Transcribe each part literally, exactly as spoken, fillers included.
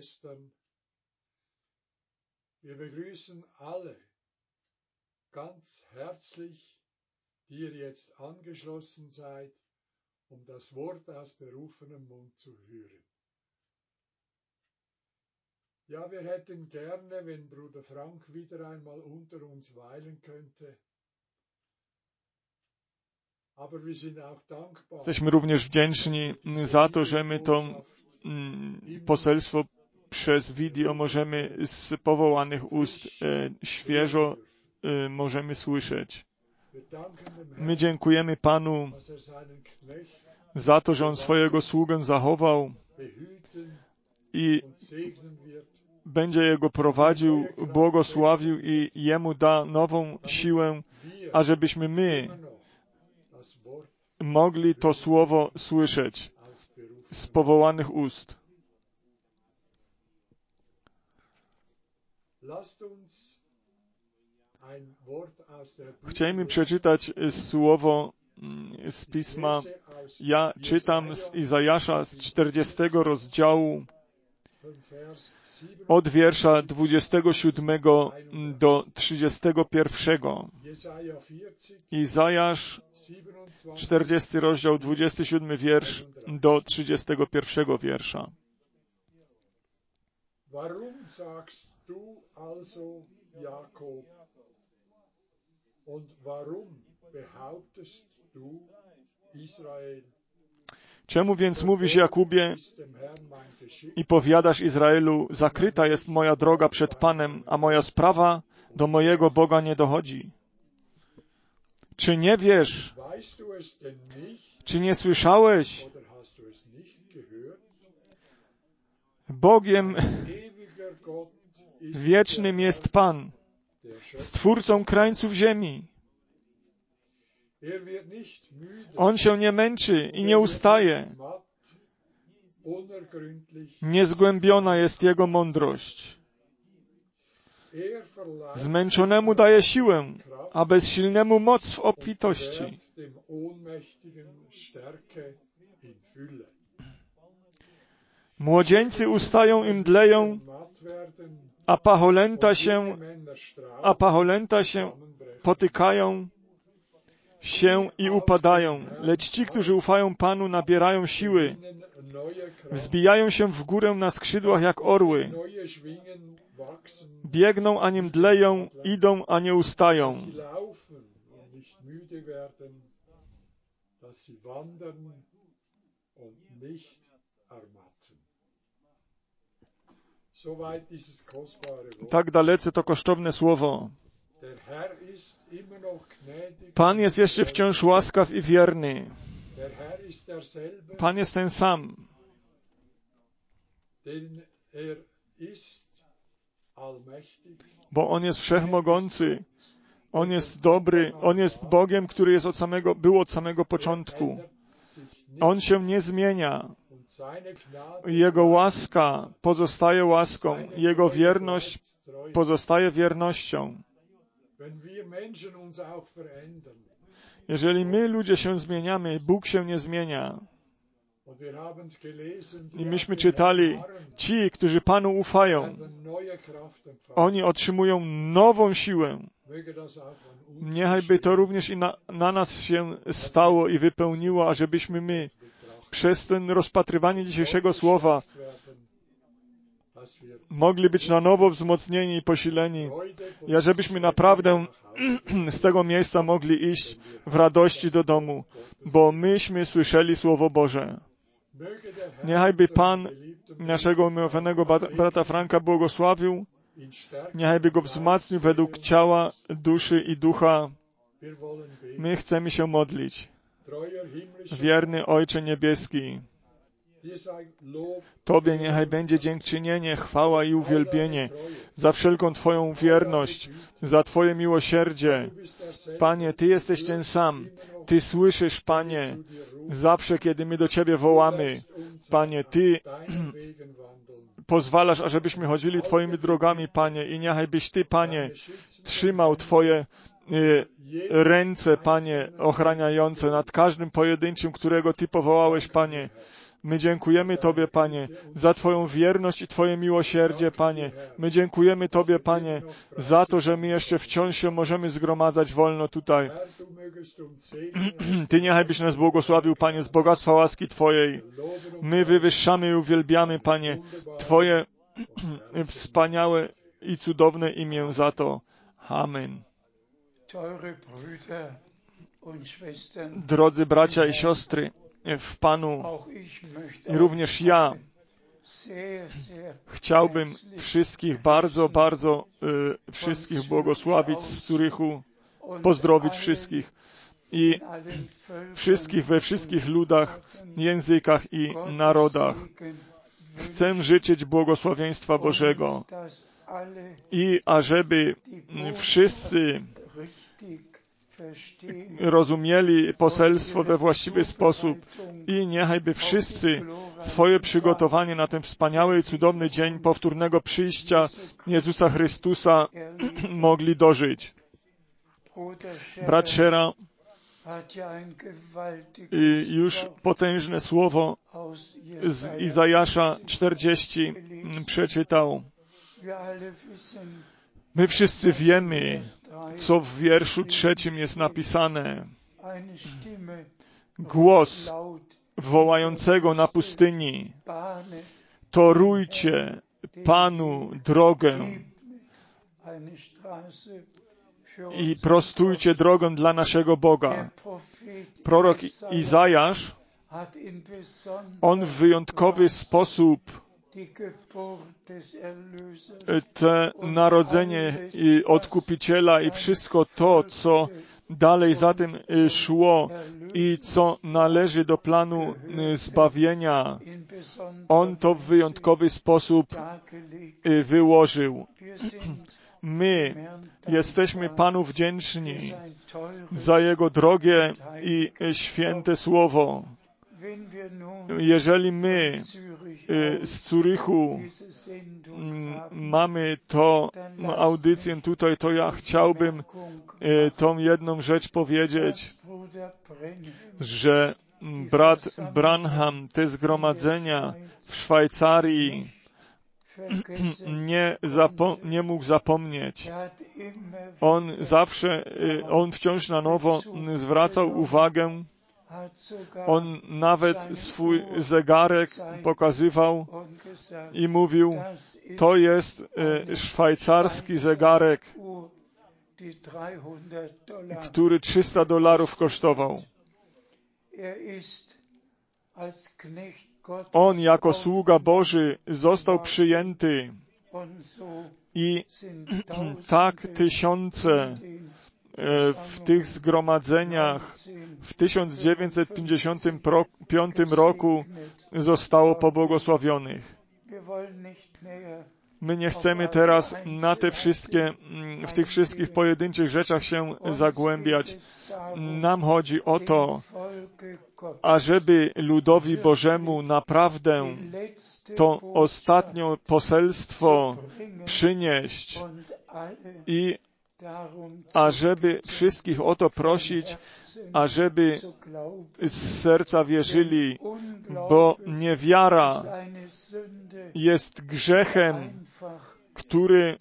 Schwestern, wir begrüßen alle ganz herzlich, die ihr jetzt angeschlossen seid, um das Wort aus berufenem Mund zu hören. Ja, wir hätten gerne, wenn Bruder Frank wieder einmal unter uns weilen könnte. Aber wir sind auch dankbar. Jesteśmy również wdzięczni za to, że my to poselstwo przez wideo możemy z powołanych ust e, świeżo e, możemy słyszeć. My dziękujemy Panu za to, że On swojego sługę zachował i będzie Jego prowadził, błogosławił i Jemu da nową siłę, ażebyśmy my mogli to słowo słyszeć z powołanych ust. Chcielibyśmy przeczytać słowo z Pisma. Ja czytam z Izajasza z czterdziestego rozdziału od wiersza dwudziestego siódmego do trzydziestego pierwszego. Izajasz, czterdziesty rozdział, dwudziesty siódmy wiersz do trzydziestego pierwszego wiersza. Warum sagst du also, Jakob, und warum behauptest du, Israel? Czemu więc mówisz, Jakubie, i powiadasz Izraelu, zakryta jest moja droga przed Panem, a moja sprawa do mojego Boga nie dochodzi? Czy nie wiesz? Czy nie słyszałeś? Bogiem wiecznym jest Pan, Stwórcą krańców ziemi. On się nie męczy i nie ustaje. Niezgłębiona jest Jego mądrość. Zmęczonemu daje siłę, a bezsilnemu moc w obfitości. Młodzieńcy ustają i mdleją, a pacholęta się, a pacholęta się potykają się i upadają. Lecz ci, którzy ufają Panu, nabierają siły. Wzbijają się w górę na skrzydłach jak orły. Biegną, a nie mdleją, idą, a nie ustają. Tak dalece to kosztowne słowo. Pan jest jeszcze wciąż łaskaw i wierny. Pan jest ten sam. Bo On jest wszechmogący. On jest dobry. On jest Bogiem, który jest od samego, był od samego początku. On się nie zmienia. Jego łaska pozostaje łaską. Jego wierność pozostaje wiernością. Jeżeli my, ludzie, się zmieniamy, Bóg się nie zmienia. I myśmy czytali, ci, którzy Panu ufają, oni otrzymują nową siłę. Niechajby to również i na, na nas się stało i wypełniło, ażebyśmy my przez ten rozpatrywanie dzisiejszego słowa mogli być na nowo wzmocnieni i posileni, i ażebyśmy naprawdę z tego miejsca mogli iść w radości do domu, bo myśmy słyszeli Słowo Boże. Niechajby Pan naszego umiłowanego brata Franka błogosławił, niechajby go wzmacnił według ciała, duszy i ducha. My chcemy się modlić. Wierny Ojcze Niebieski, Tobie niechaj będzie dziękczynienie, chwała i uwielbienie za wszelką Twoją wierność, za Twoje miłosierdzie. Panie, Ty jesteś ten sam. Ty słyszysz, Panie, zawsze, kiedy my do Ciebie wołamy. Panie, Ty pozwalasz, ażebyśmy chodzili Twoimi drogami, Panie, i niechajbyś Ty, Panie, trzymał Twoje y, ręce, Panie, ochraniające nad każdym pojedynczym, którego Ty powołałeś, Panie. My dziękujemy Tobie, Panie, za Twoją wierność i Twoje miłosierdzie, Panie. My dziękujemy Tobie, Panie, za to, że my jeszcze wciąż się możemy zgromadzać wolno tutaj. Ty niechaj byś nas błogosławił, Panie, z bogactwa łaski Twojej. My wywyższamy i uwielbiamy, Panie, Twoje wspaniałe i cudowne imię za to. Amen. Drodzy bracia i siostry w Panu, również ja chciałbym wszystkich bardzo, bardzo y, wszystkich błogosławić z Zurychu, pozdrowić wszystkich i wszystkich we wszystkich ludach, językach i narodach. Chcę życzyć błogosławieństwa Bożego i ażeby wszyscy rozumieli poselstwo we właściwy sposób i niechajby wszyscy swoje przygotowanie na ten wspaniały i cudowny dzień powtórnego przyjścia Jezusa Chrystusa mogli dożyć. Brat Szera już potężne słowo z Izajasza czterdzieści przeczytał. My wszyscy wiemy, co w wierszu trzecim jest napisane. Głos wołającego na pustyni: torujcie Panu drogę i prostujcie drogę dla naszego Boga. Prorok Izajasz, on w wyjątkowy sposób te narodzenie Odkupiciela i wszystko to, co dalej za tym szło i co należy do planu zbawienia, on to w wyjątkowy sposób wyłożył. My jesteśmy Panu wdzięczni za Jego drogie i święte słowo. Jeżeli my z Zurychu mamy to audycję tutaj, to ja chciałbym tą jedną rzecz powiedzieć, że brat Branham te zgromadzenia w Szwajcarii nie, zapo- nie mógł zapomnieć. On zawsze, on wciąż na nowo zwracał uwagę. On nawet swój zegarek pokazywał i mówił, to jest szwajcarski zegarek, który trzysta dolarów kosztował. On jako sługa Boży został przyjęty i tak tysiące w tych zgromadzeniach w tysiąc dziewięćset pięćdziesiątym piątym roku zostało pobłogosławionych. My nie chcemy teraz na te wszystkie, w tych wszystkich pojedynczych rzeczach się zagłębiać. Nam chodzi o to, ażeby ludowi Bożemu naprawdę to ostatnie poselstwo przynieść i ażeby wszystkich o to prosić, ażeby z serca wierzyli, bo niewiara jest grzechem, który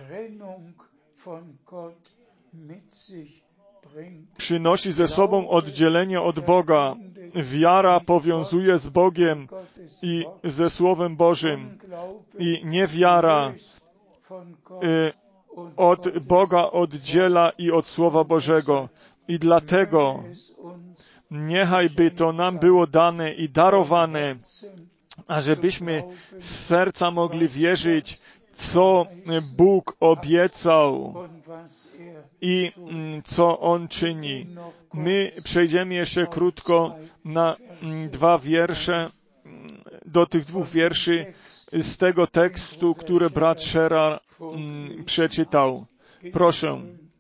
przynosi ze sobą oddzielenie od Boga. Wiara powiązuje z Bogiem i ze Słowem Bożym. I niewiara y, od Boga oddziela i od Słowa Bożego. I dlatego niechaj by to nam było dane i darowane, ażebyśmy z serca mogli wierzyć, co Bóg obiecał i co On czyni. My przejdziemy jeszcze krótko na dwa wiersze, do tych dwóch wierszy z tego tekstu, który brat Scherer przeczytał. Proszę.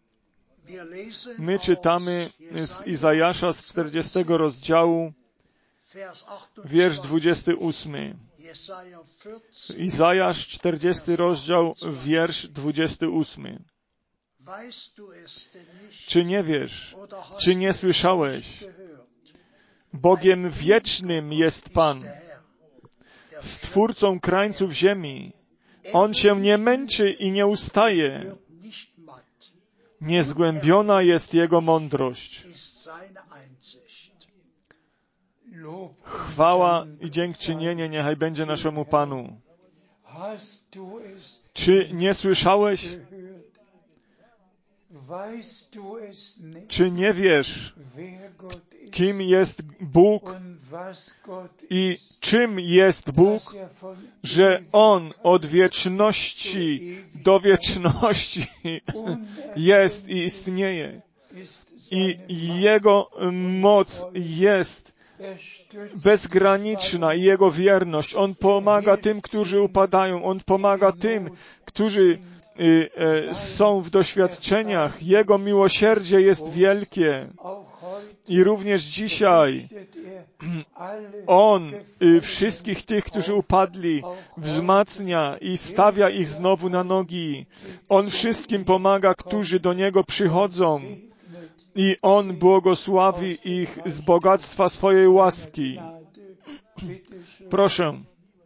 My czytamy z Izajasza z czterdziestego rozdziału, wiersz dwudziesty ósmy. Izajasz, czterdziesty rozdział, wiersz dwudziesty ósmy. Czy nie wiesz, czy nie słyszałeś? Bogiem wiecznym jest Pan, Stwórcą krańców ziemi. On się nie męczy i nie ustaje. Niezgłębiona jest Jego mądrość. Chwała i dziękczynienie niechaj będzie naszemu Panu. Czy nie słyszałeś? Czy nie wiesz, kim jest Bóg i czym jest Bóg, że On od wieczności do wieczności jest i istnieje i Jego moc jest bezgraniczna i Jego wierność. On pomaga tym, którzy upadają. On pomaga tym, którzy y, y, są w doświadczeniach. Jego miłosierdzie jest wielkie. I również dzisiaj On y, wszystkich tych, którzy upadli, wzmacnia i stawia ich znowu na nogi. On wszystkim pomaga, którzy do Niego przychodzą. I On błogosławi ich z bogactwa swojej łaski. Proszę.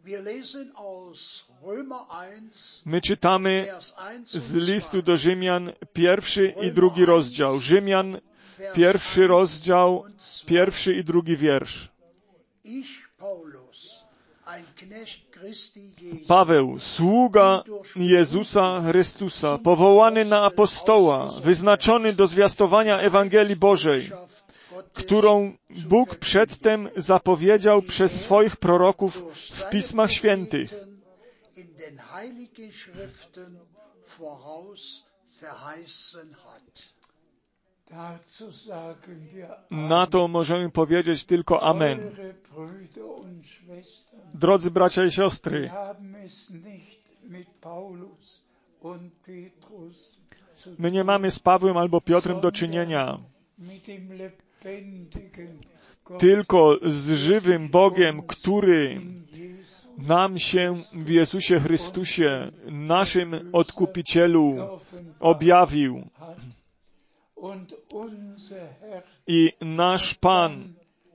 My czytamy z listu do Rzymian pierwszy i drugi rozdział. Rzymian, pierwszy rozdział, pierwszy i drugi wiersz. Paweł, sługa Jezusa Chrystusa, powołany na apostoła, wyznaczony do zwiastowania Ewangelii Bożej, którą Bóg przedtem zapowiedział przez swoich proroków w Pismach Świętych. Na to możemy powiedzieć tylko amen. Drodzy bracia i siostry, my nie mamy z Pawłem albo Piotrem do czynienia, tylko z żywym Bogiem, który nam się w Jezusie Chrystusie, naszym Odkupicielu, objawił. I nasz Pan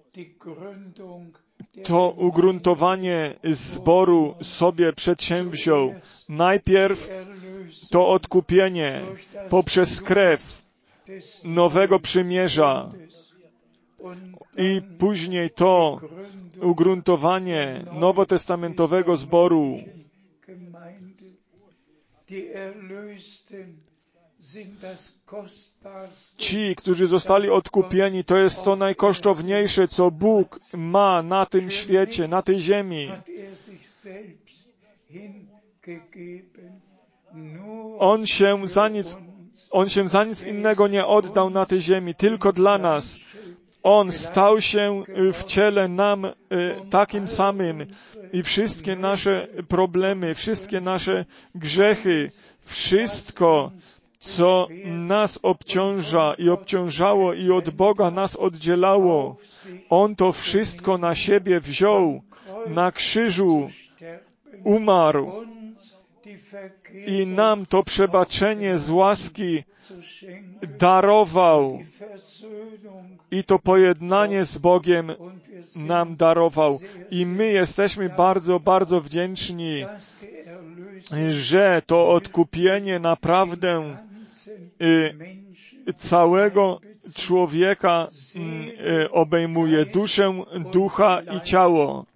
to ugruntowanie zboru sobie przedsięwziął. Najpierw to odkupienie poprzez krew nowego przymierza i później to ugruntowanie nowotestamentowego zboru. Ci, którzy zostali odkupieni, to jest to najkosztowniejsze, co Bóg ma na tym świecie, na tej ziemi. On się za nic, on się za nic innego nie oddał na tej ziemi, tylko dla nas. On stał się w ciele nam takim samym i wszystkie nasze problemy, wszystkie nasze grzechy, wszystko, co nas obciąża i obciążało i od Boga nas oddzielało, On to wszystko na siebie wziął, na krzyżu umarł i nam to przebaczenie z łaski darował i to pojednanie z Bogiem nam darował. I my jesteśmy bardzo, bardzo wdzięczni, że to odkupienie naprawdę y, całego człowieka y, obejmuje duszę, ducha i ciało.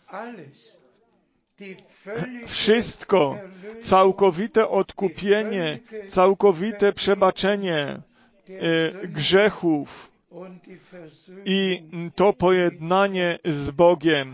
Wszystko, całkowite odkupienie, całkowite przebaczenie y, grzechów i to pojednanie z Bogiem.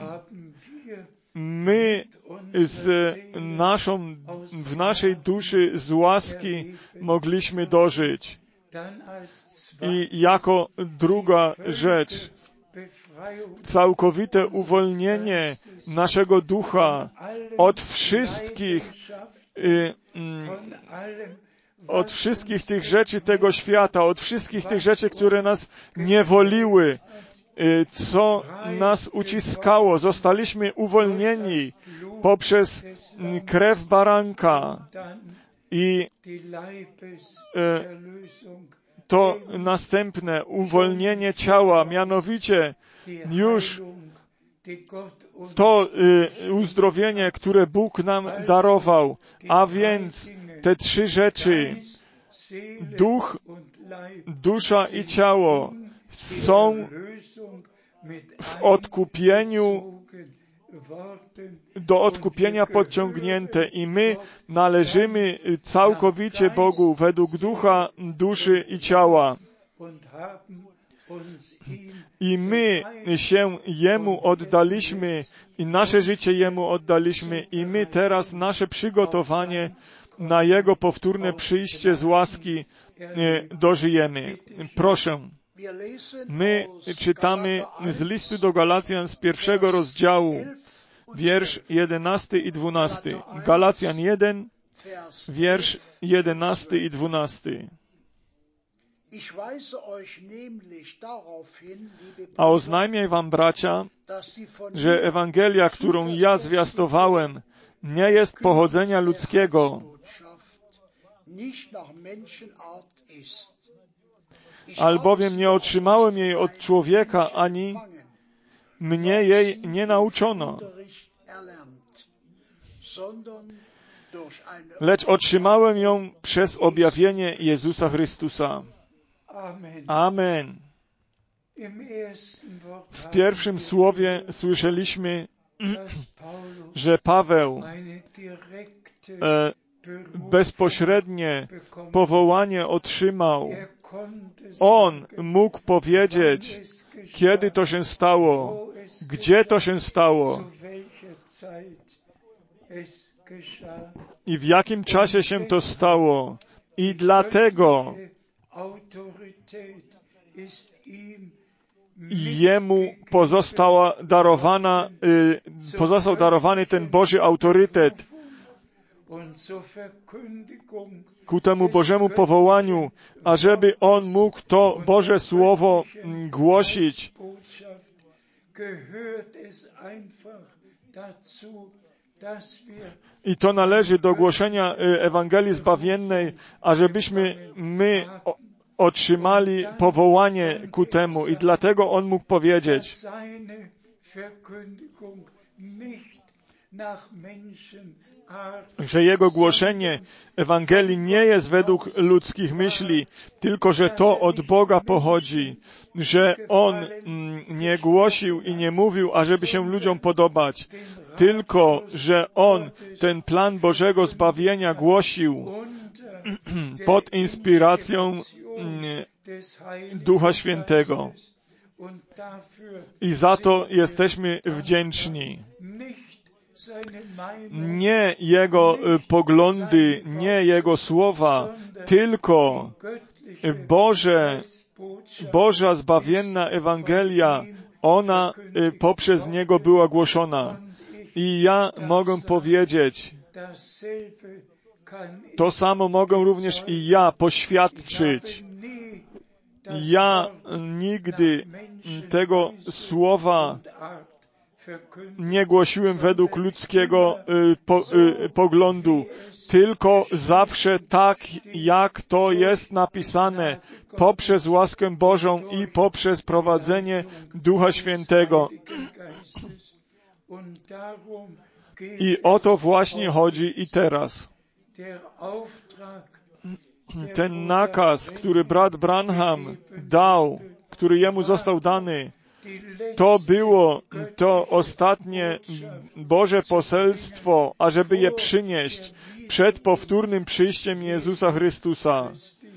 My z naszą, w naszej duszy z łaski mogliśmy dożyć. I jako druga rzecz, całkowite uwolnienie naszego ducha od wszystkich y, mm, od wszystkich tych rzeczy tego świata, od wszystkich tych rzeczy, które nas niewoliły, y, co nas uciskało. Zostaliśmy uwolnieni poprzez krew baranka i y, to następne uwolnienie ciała, mianowicie już to y, uzdrowienie, które Bóg nam darował, a więc te trzy rzeczy, duch, dusza i ciało, są w odkupieniu, do odkupienia podciągnięte i my należymy całkowicie Bogu według ducha, duszy i ciała. I my się Jemu oddaliśmy i nasze życie Jemu oddaliśmy i my teraz nasze przygotowanie na Jego powtórne przyjście z łaski dożyjemy. Proszę. My czytamy z listu do Galacjan z pierwszego rozdziału, wiersz jedenasty i dwunasty. Galacjan jeden, wiersz jedenasty i dwunasty. A oznajmiaj wam, bracia, że Ewangelia, którą ja zwiastowałem, nie jest pochodzenia ludzkiego, albowiem nie otrzymałem jej od człowieka, ani mnie jej nie nauczono, lecz otrzymałem ją przez objawienie Jezusa Chrystusa. Amen. W pierwszym słowie słyszeliśmy, że Paweł e, bezpośrednie powołanie otrzymał. On mógł powiedzieć, kiedy to się stało, gdzie to się stało i w jakim czasie się to stało. I dlatego Jemu pozostała darowana, y, pozostał darowany ten Boży autorytet ku temu Bożemu powołaniu, ażeby On mógł to Boże Słowo głosić. I to należy do głoszenia Ewangelii zbawiennej, ażebyśmy my otrzymali powołanie ku temu. I dlatego on mógł powiedzieć, że jego głoszenie Ewangelii nie jest według ludzkich myśli, tylko że to od Boga pochodzi, że on nie głosił i nie mówił, ażeby się ludziom podobać, tylko że on ten plan Bożego zbawienia głosił pod inspiracją Ducha Świętego. I za to jesteśmy wdzięczni. Nie Jego poglądy, nie Jego słowa, tylko Boże, Boża zbawienna Ewangelia, ona poprzez Niego była głoszona. I ja mogę powiedzieć, to samo mogę również i ja poświadczyć. Ja nigdy tego słowa nie głosiłem według ludzkiego y, po, y, poglądu, tylko zawsze tak, jak to jest napisane, poprzez łaskę Bożą i poprzez prowadzenie Ducha Świętego. I o to właśnie chodzi i teraz. Ten nakaz, który brat Branham dał, który jemu został dany, to było to ostatnie Boże poselstwo, ażeby je przynieść przed powtórnym przyjściem Jezusa Chrystusa.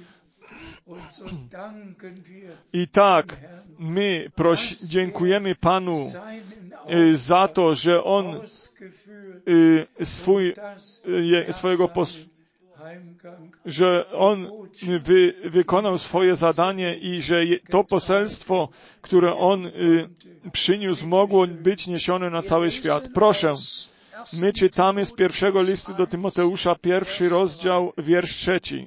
I tak my proś, dziękujemy Panu y, za to, że On y, swój, y, swojego pos, że On wy, wykonał swoje zadanie i że to poselstwo, które On y, przyniósł, mogło być niesione na cały świat. Proszę, my czytamy z pierwszego listu do Tymoteusza, pierwszy rozdział, wiersz trzeci.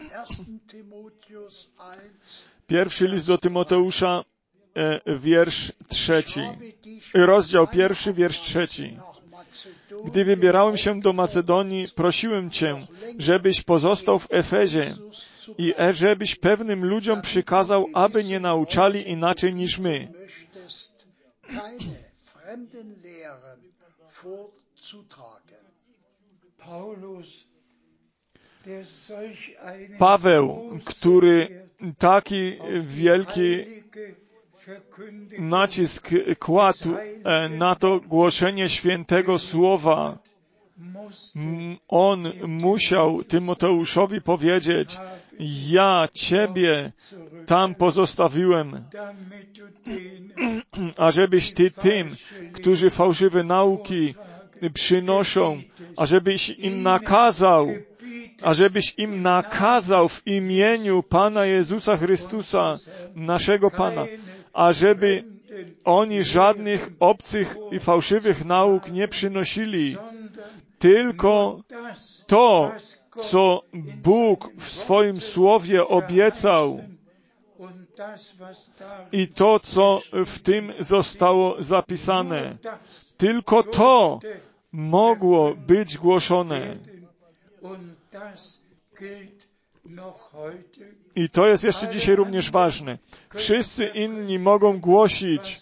Pierwszy list do Tymoteusza, e, wiersz trzeci. Rozdział pierwszy, wiersz trzeci. Gdy wybierałem się do Macedonii, prosiłem Cię, żebyś pozostał w Efezie i żebyś pewnym ludziom przykazał, aby nie nauczali inaczej niż my. Paweł, który taki wielki nacisk kładł na to głoszenie świętego słowa, on musiał Tymoteuszowi powiedzieć: ja Ciebie tam pozostawiłem, ażebyś Ty tym, którzy fałszywe nauki przynoszą, ażebyś im nakazał, ażebyś im nakazał w imieniu Pana Jezusa Chrystusa, naszego Pana, ażeby oni żadnych obcych i fałszywych nauk nie przynosili, tylko to, co Bóg w swoim Słowie obiecał i to, co w tym zostało zapisane. Tylko to mogło być głoszone. I to jest jeszcze dzisiaj również ważne. Wszyscy inni mogą głosić,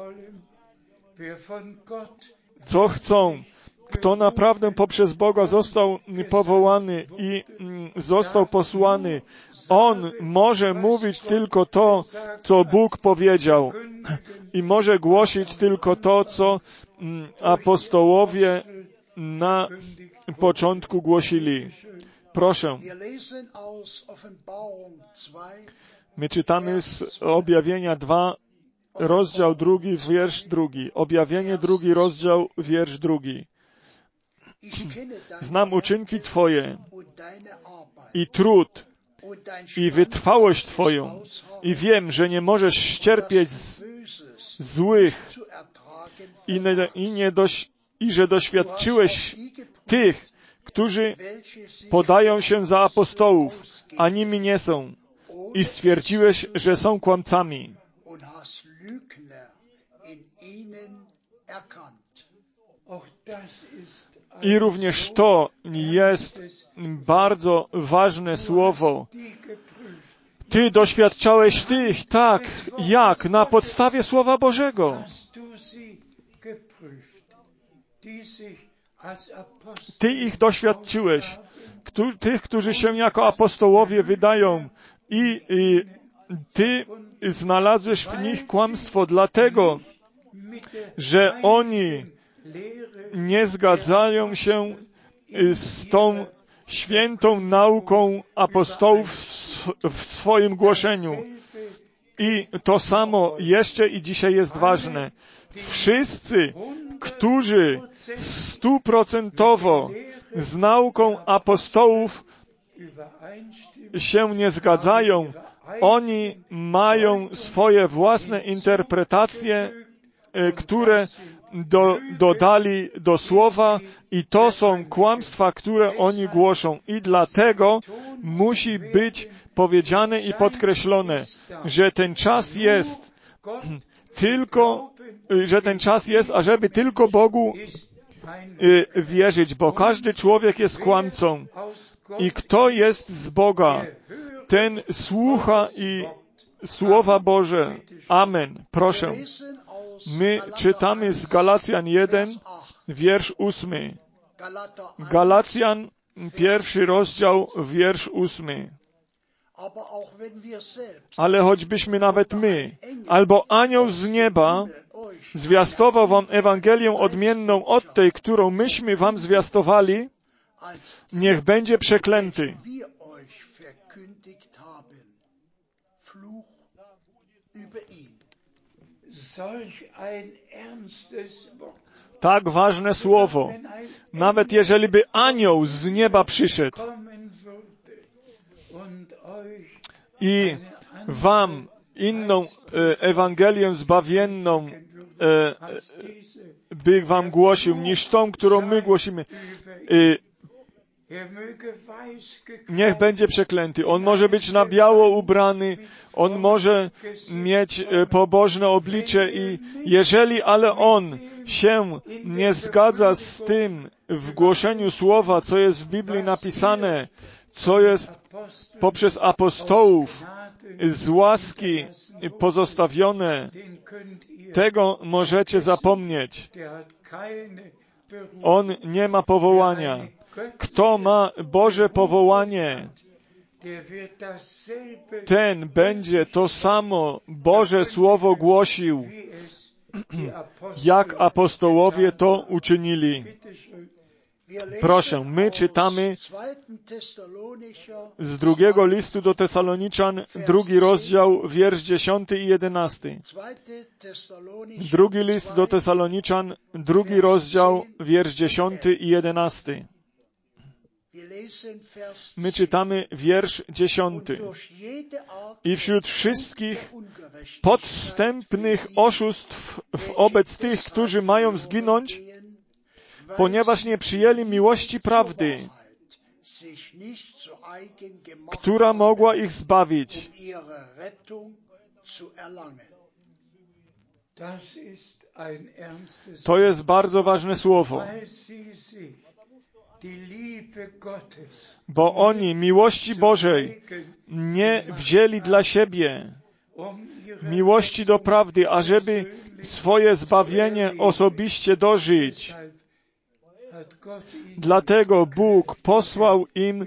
co chcą. Kto naprawdę poprzez Boga został powołany i został posłany, on może mówić tylko to, co Bóg powiedział. I może głosić tylko to, co apostołowie na początku głosili. Proszę. My czytamy z Objawienia dwa, rozdział drugi, wiersz drugi. Objawienie drugi, rozdział, wiersz drugi. Znam uczynki Twoje i trud i wytrwałość Twoją i wiem, że nie możesz ścierpieć z złych i, nie, i, nie doś, i że doświadczyłeś tych, którzy podają się za apostołów, a nimi nie są, i stwierdziłeś, że są kłamcami. I również to jest bardzo ważne słowo. Ty doświadczałeś tych, tak, jak? Na podstawie Słowa Bożego. Ty ich doświadczyłeś. Tych, którzy się jako apostołowie wydają i, i Ty znalazłeś w nich kłamstwo, dlatego, że oni nie zgadzają się z tą świętą nauką apostołów w swoim głoszeniu. I to samo jeszcze i dzisiaj jest ważne. Wszyscy, którzy stuprocentowo z nauką apostołów się nie zgadzają, oni mają swoje własne interpretacje, które do, dodali do słowa, i to są kłamstwa, które oni głoszą. I dlatego musi być powiedziane i podkreślone, że ten czas jest tylko, że ten czas jest, ażeby tylko Bogu wierzyć, bo każdy człowiek jest kłamcą. I kto jest z Boga, ten słucha i Słowa Boże. Amen. Proszę. My czytamy z Galacjan jeden, wiersz ósmy. Galacjan, pierwszy rozdział, wiersz ósmy. Ale choćbyśmy nawet my, albo anioł z nieba, zwiastował wam Ewangelię odmienną od tej, którą myśmy wam zwiastowali, niech będzie przeklęty. Tak ważne słowo. Nawet jeżeli by anioł z nieba przyszedł i wam inną e, Ewangelię zbawienną e, by wam głosił, niż tą, którą my głosimy, e, niech będzie przeklęty. On może być na biało ubrany, on może mieć pobożne oblicze i jeżeli, ale on się nie zgadza z tym w głoszeniu słowa, co jest w Biblii napisane, co jest poprzez apostołów z łaski pozostawione, tego możecie zapomnieć. On nie ma powołania. Kto ma Boże powołanie, ten będzie to samo Boże Słowo głosił, jak apostołowie to uczynili. Proszę, my czytamy z drugiego listu do Tesaloniczan, drugi rozdział, wiersz dziesiąty i jedenasty. Drugi list do Tesaloniczan, drugi rozdział, wiersz dziesiąty i jedenasty. My czytamy wiersz dziesiąty. I wśród wszystkich podstępnych oszustw wobec tych, którzy mają zginąć, ponieważ nie przyjęli miłości prawdy, która mogła ich zbawić. To jest bardzo ważne słowo, bo oni miłości Bożej nie wzięli dla siebie, miłości do prawdy, ażeby swoje zbawienie osobiście dożyć. Dlatego Bóg posłał im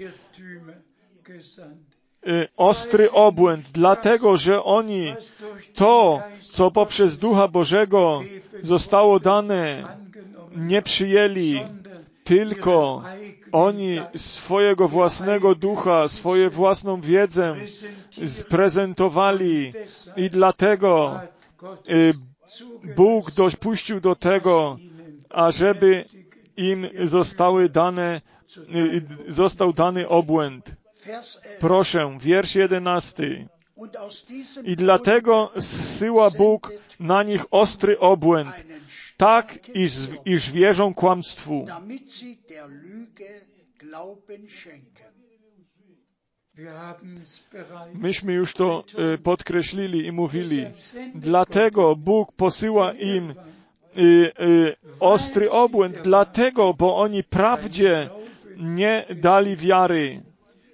ostry obłęd, dlatego że oni to, co poprzez Ducha Bożego zostało dane, nie przyjęli, tylko oni swojego własnego ducha, swoją własną wiedzę sprezentowali i dlatego Bóg dopuścił do tego, ażeby im zostały dane, został dany obłęd. Proszę, wiersz jedenasty. I dlatego zsyła Bóg na nich ostry obłęd, tak iż, iż wierzą kłamstwu. Myśmy już to podkreślili i mówili. Dlatego Bóg posyła im y, y, ostry obłęd, dlatego, bo oni prawdzie nie dali wiary.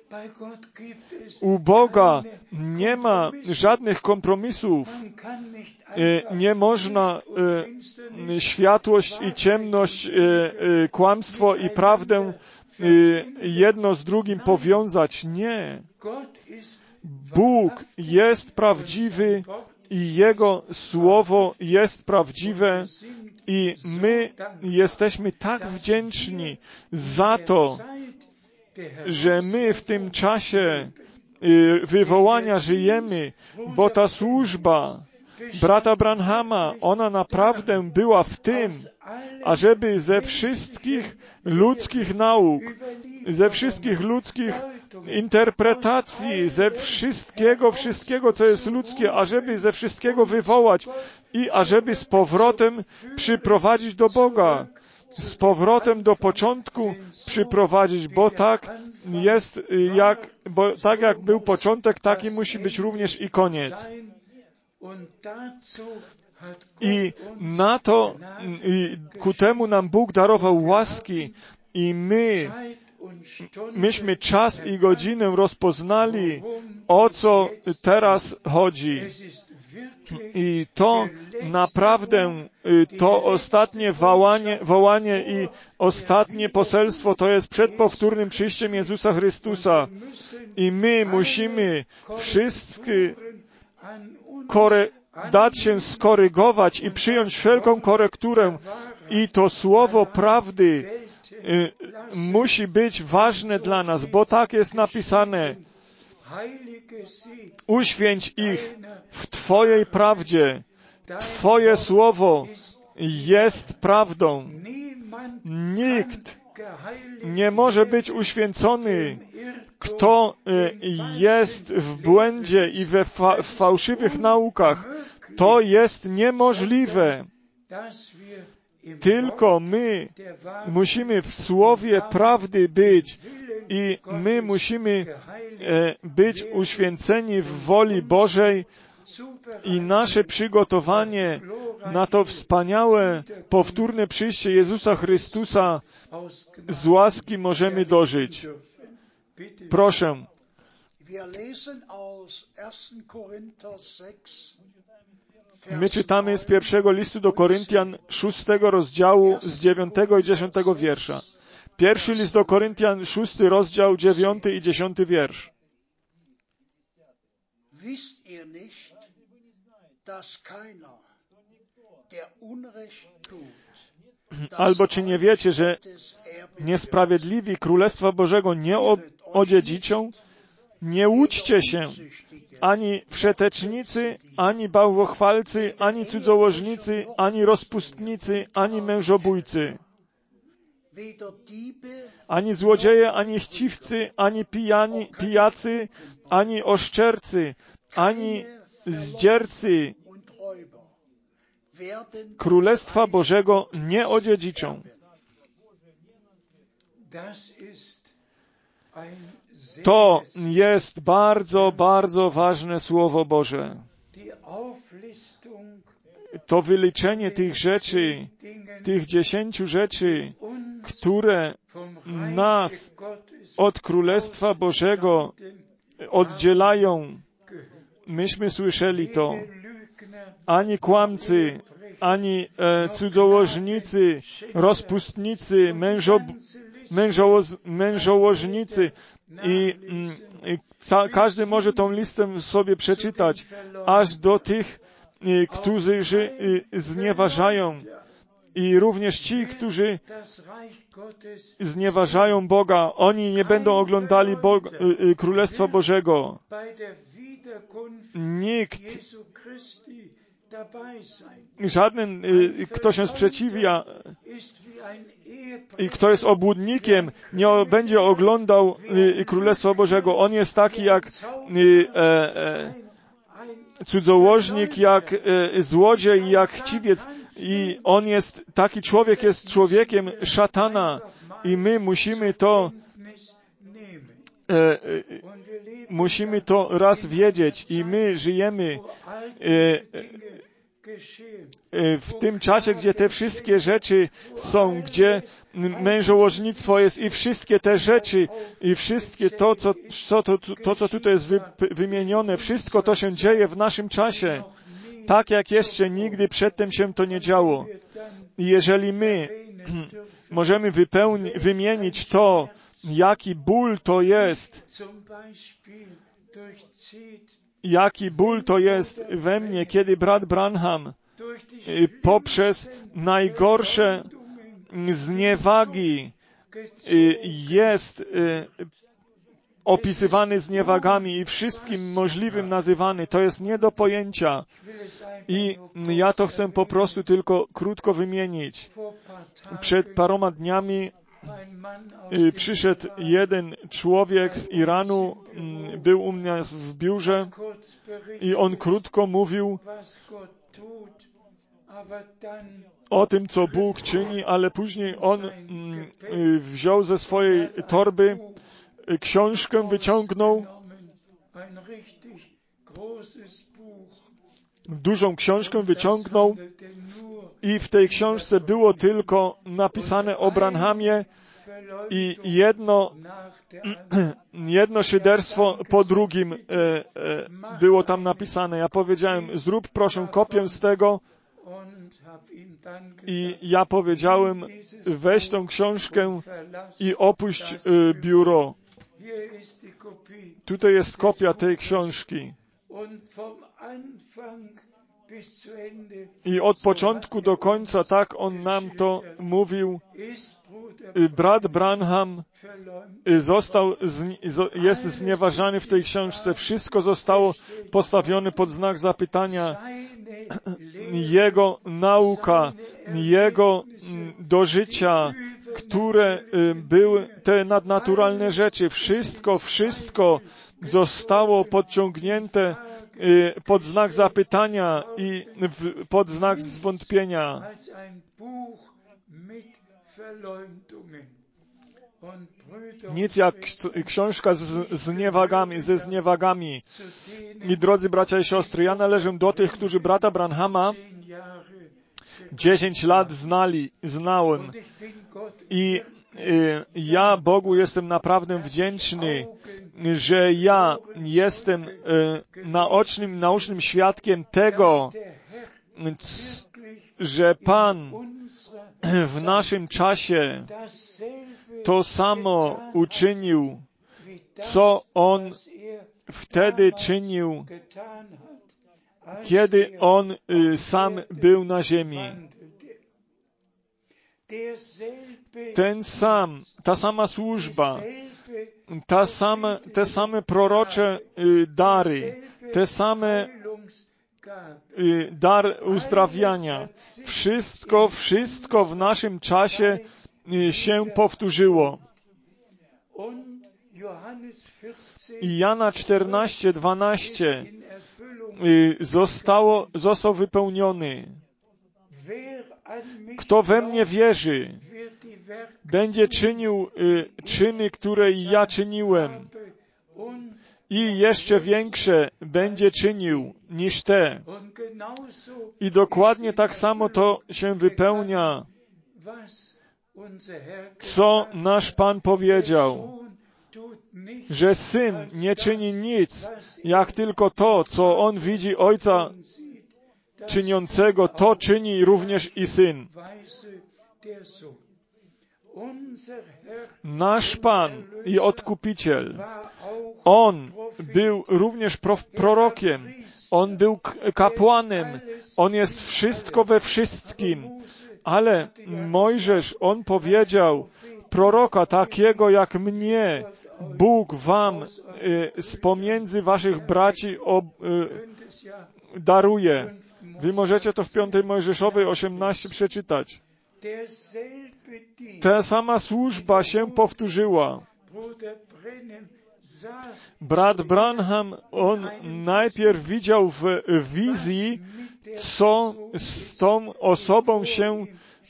U Boga nie ma żadnych kompromisów. Nie można światłość i ciemność, kłamstwo i prawdę jedno z drugim powiązać. Nie. Bóg jest prawdziwy i Jego Słowo jest prawdziwe i my jesteśmy tak wdzięczni za to, że my w tym czasie wywołania żyjemy, bo ta służba brata Branhama, ona naprawdę była w tym, ażeby ze wszystkich ludzkich nauk, ze wszystkich ludzkich interpretacji, ze wszystkiego, wszystkiego, co jest ludzkie, ażeby ze wszystkiego wywołać i ażeby z powrotem przyprowadzić do Boga. Z powrotem do początku przyprowadzić, bo tak jest, jak, bo tak jak był początek, taki musi być również i koniec. I na to, i ku temu nam Bóg darował łaski i my, myśmy czas i godzinę rozpoznali, o co teraz chodzi. I to naprawdę, to ostatnie wołanie, wołanie i ostatnie poselstwo to jest przed powtórnym przyjściem Jezusa Chrystusa. I my musimy wszystkie kore, dać się skorygować i przyjąć wszelką korekturę. I to słowo prawdy y, musi być ważne dla nas, bo tak jest napisane. Uświęć ich w Twojej prawdzie. Twoje słowo jest prawdą. Nikt nie może być uświęcony, kto jest w błędzie i we fa- w fałszywych naukach. To jest niemożliwe. Tylko my musimy w słowie prawdy być i my musimy e, być uświęceni w woli Bożej i nasze przygotowanie na to wspaniałe, powtórne przyjście Jezusa Chrystusa z łaski możemy dożyć. Proszę, My czytamy z pierwszego listu do Koryntian, szóstego rozdziału, z dziewiątego i dziesiątego wiersza. Pierwszy list do Koryntian, szósty rozdział, dziewiąty i dziesiąty wiersz. Albo czy nie wiecie, że niesprawiedliwi Królestwa Bożego nie odziedziczą? Nie łudźcie się, ani wszetecznicy, ani bałwochwalcy, ani cudzołożnicy, ani rozpustnicy, ani mężobójcy, ani złodzieje, ani chciwcy, ani pijani, pijacy, ani oszczercy, ani zdziercy Królestwa Bożego nie odziedziczą. To jest bardzo, bardzo ważne Słowo Boże. To wyliczenie tych rzeczy, tych dziesięciu rzeczy, które nas od Królestwa Bożego oddzielają. Myśmy słyszeli to. Ani kłamcy, ani e, cudzołożnicy, rozpustnicy, mężob, mężołoz, mężołożnicy i, i ca, każdy może tą listę sobie przeczytać, aż do tych, i, którzy i, znieważają i również ci, którzy znieważają Boga, oni nie będą oglądali Boga, i, i, Królestwa Bożego. Nikt, żaden, kto się sprzeciwia i kto jest obłudnikiem, nie będzie oglądał Królestwa Bożego. On jest taki jak e, e, cudzołożnik, jak e, złodziej, jak chciwiec. I on jest, taki człowiek jest człowiekiem szatana. I my musimy to e, e, musimy to raz wiedzieć. I my żyjemy e, w tym czasie, gdzie te wszystkie rzeczy są, gdzie mężołożnictwo jest i wszystkie te rzeczy i wszystkie to, co, co, to, to, co tutaj jest wy, wymienione, wszystko to się dzieje w naszym czasie, tak jak jeszcze nigdy przedtem się to nie działo. I jeżeli my możemy wypełni, wymienić to, jaki ból to jest, jaki ból to jest we mnie, kiedy brat Branham poprzez najgorsze zniewagi jest opisywany zniewagami i wszystkim możliwym nazywany. To jest nie do pojęcia. I ja to chcę po prostu tylko krótko wymienić. Przed paroma dniami przyszedł jeden człowiek z Iranu, był u mnie w biurze i on krótko mówił o tym, co Bóg czyni, ale później on wziął ze swojej torby książkę, wyciągnął dużą książkę, wyciągnął i w tej książce było tylko napisane o Branhamie i jedno, jedno szyderstwo po drugim e, e, było tam napisane. Ja powiedziałem, zrób proszę kopię z tego i ja powiedziałem, weź tą książkę i opuść e, biuro. Tutaj jest kopia tej książki. I od początku do końca tak on nam to mówił. Brat Branham został, jest znieważany w tej książce. Wszystko zostało postawione pod znak zapytania. Jego nauka, jego do życia, które były te nadnaturalne rzeczy. Wszystko, wszystko zostało podciągnięte pod znak zapytania i pod znak zwątpienia. Nic jak książka z zniewagami, ze zniewagami. I drodzy bracia i siostry, ja należę do tych, którzy brata Branhama dziesięć lat znali, znałem. I ja Bogu jestem naprawdę wdzięczny że ja jestem naocznym, naocznym świadkiem tego, że Pan w naszym czasie to samo uczynił, co On wtedy czynił, kiedy On sam był na ziemi. Ten sam, ta sama służba, ta same, te same prorocze dary, te same dar uzdrawiania. Wszystko, wszystko w naszym czasie się powtórzyło. I Jana czternaście, dwanaście zostało, został wypełniony. Kto we mnie wierzy, będzie czynił czyny, które ja czyniłem, i jeszcze większe będzie czynił niż te. I dokładnie tak samo to się wypełnia, co nasz Pan powiedział, że Syn nie czyni nic, jak tylko to, co On widzi Ojca czyniącego, to czyni również i Syn. Nasz Pan i Odkupiciel, On był również prorokiem, On był kapłanem, On jest wszystko we wszystkim, ale Mojżesz, on powiedział, proroka takiego jak mnie, Bóg wam y, z pomiędzy waszych braci ob, y, daruje. Wy możecie to w piątej Mojżeszowej osiemnaście przeczytać. Ta sama służba się powtórzyła. Brat Branham, on najpierw widział w wizji, co z tą osobą się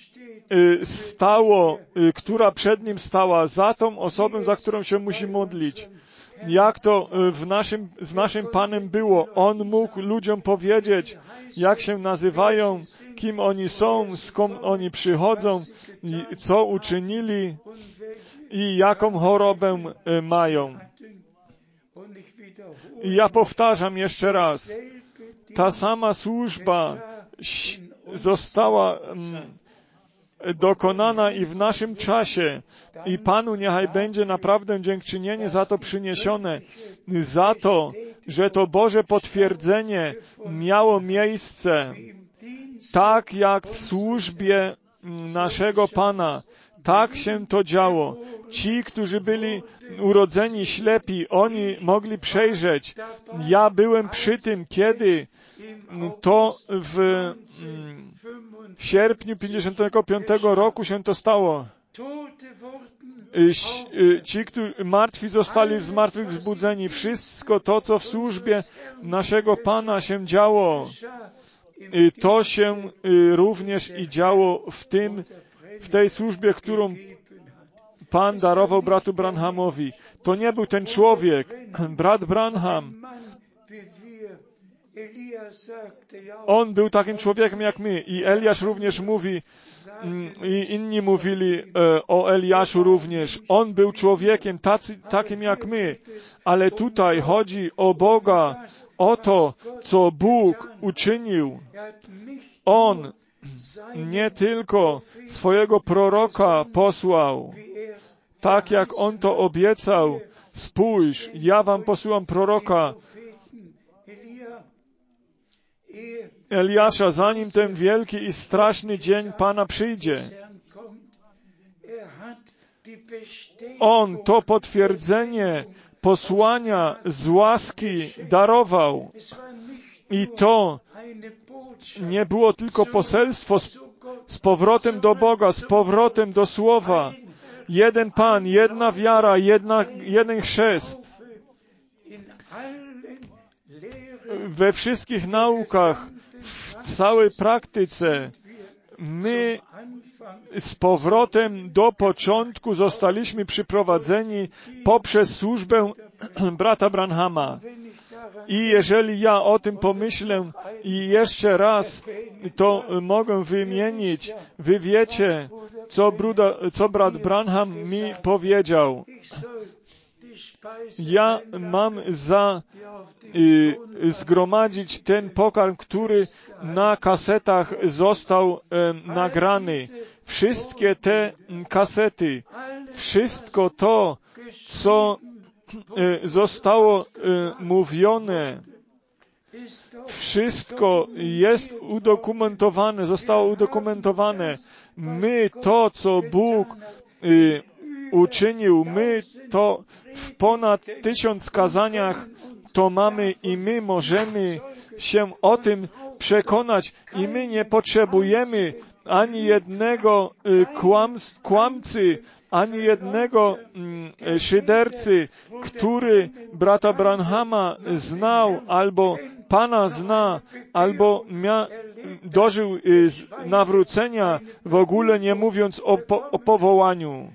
stało, która przed nim stała, za tą osobą, za którą się musi modlić. Jak to w naszym, z naszym Panem było. On mógł ludziom powiedzieć, jak się nazywają, kim oni są, skąd oni przychodzą, co uczynili i jaką chorobę mają. I ja powtarzam jeszcze raz, ta sama służba została dokonana i w naszym czasie. I Panu niechaj będzie naprawdę dziękczynienie za to przyniesione, za to, że to Boże potwierdzenie miało miejsce, tak jak w służbie naszego Pana. Tak się to działo. Ci, którzy byli urodzeni ślepi, oni mogli przejrzeć. Ja byłem przy tym, kiedy to w, w sierpniu pięćdziesiątego piątego roku się to stało. Ci, którzy martwi zostali zmartwychwzbudzeni. Wszystko to, co w służbie naszego Pana się działo, to się również i działo w tym, w tej służbie, którą Pan darował bratu Branhamowi. To nie był ten człowiek. Brat Branham, on był takim człowiekiem jak my. I Eliasz również mówi, i inni mówili o Eliaszu również. On był człowiekiem tacy, takim jak my. Ale tutaj chodzi o Boga, o to, co Bóg uczynił. On nie tylko swojego proroka posłał, tak jak On to obiecał. Spójrz, ja wam posyłam proroka Eliasza, zanim ten wielki i straszny dzień Pana przyjdzie. On to potwierdzenie posłania z łaski darował. I to nie było tylko poselstwo z, z powrotem do Boga, z powrotem do Słowa. Jeden Pan, jedna wiara, jedna, jeden chrzest. We wszystkich naukach, w całej praktyce, my z powrotem do początku zostaliśmy przyprowadzeni poprzez służbę brata Branhama. I jeżeli ja o tym pomyślę i jeszcze raz to mogę wymienić, wy wiecie, co, bruda, co brat Branham mi powiedział. ja mam za y, zgromadzić ten pokarm, który na kasetach został y, nagrany. Wszystkie te kasety, wszystko to, co y, zostało y, mówione, wszystko jest udokumentowane, zostało udokumentowane. My to, co Bóg y, uczynił, my to w ponad tysiąc kazaniach to mamy i my możemy się o tym przekonać i my nie potrzebujemy ani jednego y, kłams, kłamcy, ani jednego y, szydercy, który brata Branhama znał, albo Pana zna, albo mia, dożył y, nawrócenia, w ogóle nie mówiąc o, po, o powołaniu.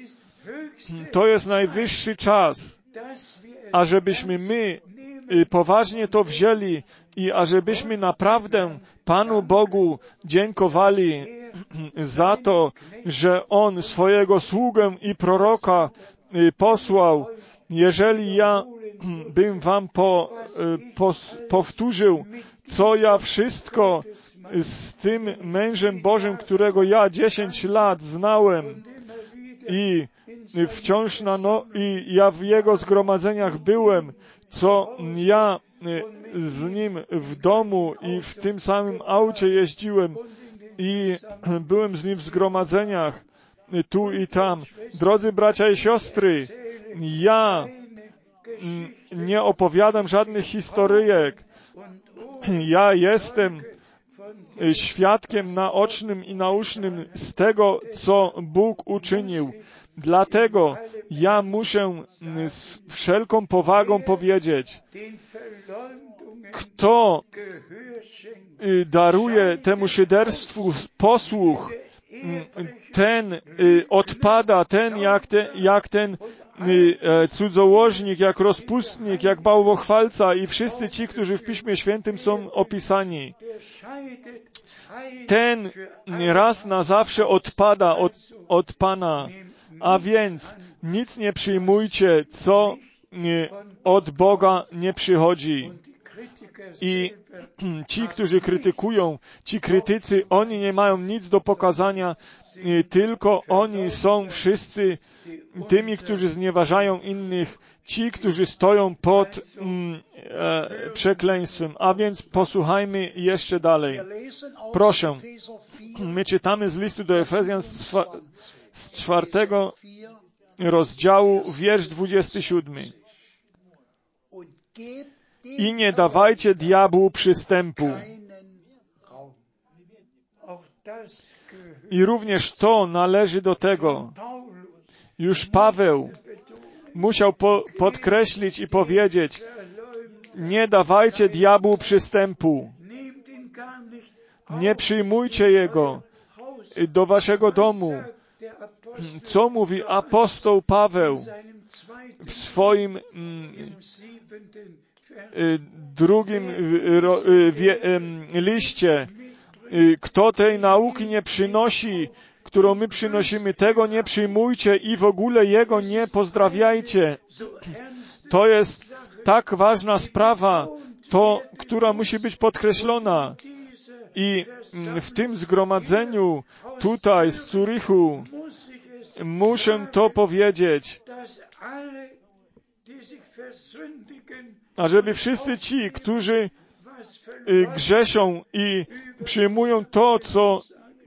To jest najwyższy czas, ażebyśmy my y, poważnie to wzięli i ażebyśmy naprawdę Panu Bogu dziękowali za to, że On swojego sługę i proroka y, posłał. Jeżeli ja bym wam po, po, powtórzył, co ja wszystko z tym mężem Bożym, którego ja dziesięć lat znałem i wciąż na no, i ja w jego zgromadzeniach byłem, co ja z nim w domu i w tym samym aucie jeździłem i byłem z nim w zgromadzeniach tu i tam. Drodzy bracia i siostry, ja nie opowiadam żadnych historyjek. Ja jestem świadkiem naocznym i naucznym z tego, co Bóg uczynił. Dlatego ja muszę z wszelką powagą powiedzieć, kto daruje temu szyderstwu posłuch, ten odpada, ten jak ten, jak ten cudzołożnik, jak rozpustnik, jak bałwochwalca i wszyscy ci, którzy w Piśmie Świętym są opisani. Ten raz na zawsze odpada od, od Pana, a więc nic nie przyjmujcie, co od Boga nie przychodzi. I ci, którzy krytykują, ci krytycy, oni nie mają nic do pokazania, tylko oni są wszyscy tymi, którzy znieważają innych, ci, którzy stoją pod mm, e, przekleństwem. A więc posłuchajmy jeszcze dalej. Proszę, my czytamy z listu do Efezjan z, czwa, z czwartego rozdziału, wiersz dwudziesty siódmy. I nie dawajcie diabłu przystępu. I również to należy do tego. Już Paweł musiał po, podkreślić i powiedzieć, nie dawajcie diabłu przystępu. Nie przyjmujcie jego do waszego domu. Co mówi apostoł Paweł w swoim mm, drugim liście? Kto tej nauki nie przynosi, którą my przynosimy, tego nie przyjmujcie i w ogóle jego nie pozdrawiajcie. To jest tak ważna sprawa, to, która musi być podkreślona. I w tym zgromadzeniu tutaj z Zurychu muszę to powiedzieć, ażeby wszyscy ci, którzy grzeszą i przyjmują to, co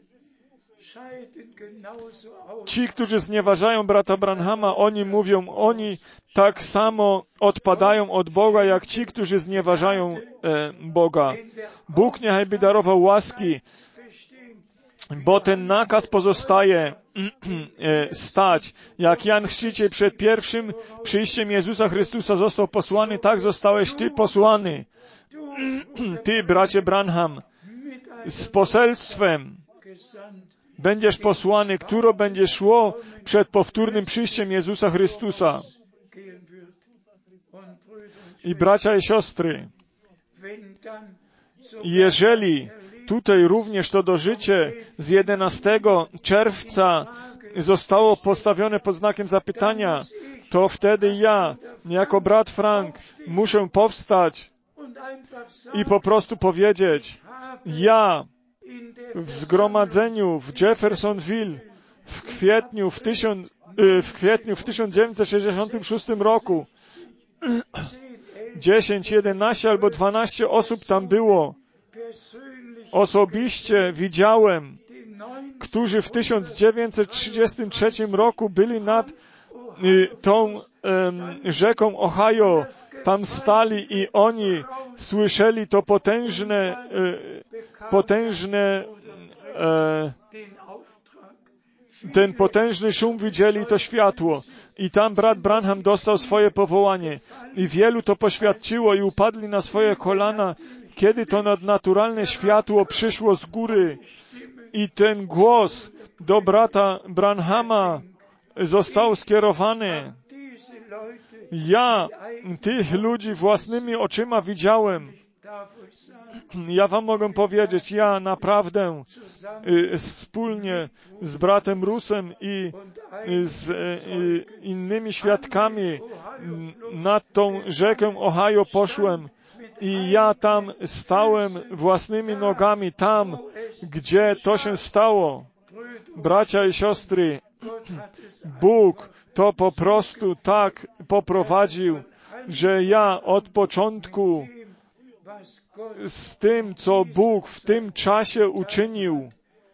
ci, którzy znieważają brata Branhama, oni mówią, oni tak samo odpadają od Boga, jak ci, którzy znieważają e, Boga. Bóg niechaj by darował łaski, bo ten nakaz pozostaje e, stać. Jak Jan Chrzciciel przed pierwszym przyjściem Jezusa Chrystusa został posłany, tak zostałeś Ty posłany. Ty, bracie Branham, z poselstwem będziesz posłany, które będzie szło przed powtórnym przyjściem Jezusa Chrystusa. I bracia i siostry, jeżeli tutaj również to dożycie z jedenastego czerwca zostało postawione pod znakiem zapytania, to wtedy ja jako brat Frank muszę powstać i po prostu powiedzieć, ja w zgromadzeniu w Jeffersonville w kwietniu w, tysiąc, w kwietniu w tysiąc dziewięćset sześćdziesiątym szóstym roku dziesięć, jedenaście albo dwanaście osób tam było. Osobiście widziałem, którzy w tysiąc dziewięćset trzydziestym trzecim roku byli nad y, tą y, rzeką Ohio. Tam stali i oni słyszeli to potężne, y, potężne, y, ten potężny szum, widzieli to światło. I tam brat Branham dostał swoje powołanie. I wielu to poświadczyło i upadli na swoje kolana, kiedy to nadnaturalne światło przyszło z góry. I ten głos do brata Branhama został skierowany. Ja tych ludzi własnymi oczyma widziałem. Ja wam mogę powiedzieć, ja naprawdę y, wspólnie z bratem Rusem i y, z y, innymi świadkami nad tą rzekę Ohio poszłem i ja tam stałem własnymi nogami, tam, gdzie to się stało. Bracia i siostry, Bóg to po prostu tak poprowadził, że ja od początku z tym, co Bóg w tym czasie uczynił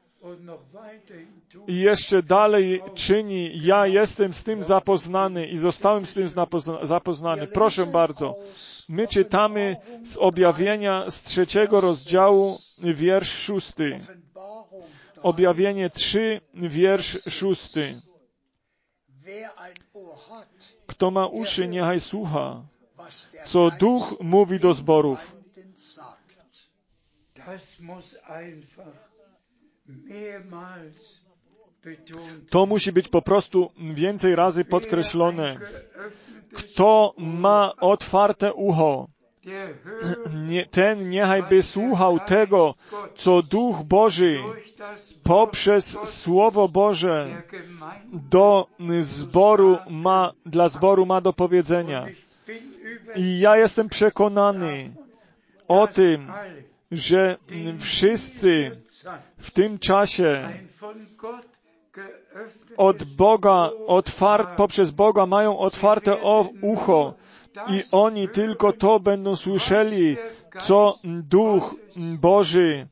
i jeszcze dalej czyni, ja jestem z tym zapoznany i zostałem z tym zapoznany. Proszę bardzo, my czytamy z objawienia z trzeciego rozdziału, wiersz szósty. Objawienie trzy, wiersz szósty. Kto ma uszy, niechaj słucha, co Duch mówi do zborów. To musi być po prostu więcej razy podkreślone. Kto ma otwarte ucho, ten niechaj by słuchał tego, co Duch Boży poprzez Słowo Boże do zboru ma, dla zboru ma do powiedzenia. I ja jestem przekonany o tym, że wszyscy w tym czasie od Boga, otwart, poprzez Boga mają otwarte o, ucho i oni tylko to będą słyszeli, co Duch Boży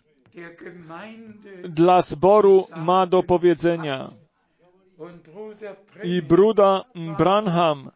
dla zboru ma do powiedzenia. I bruda Branham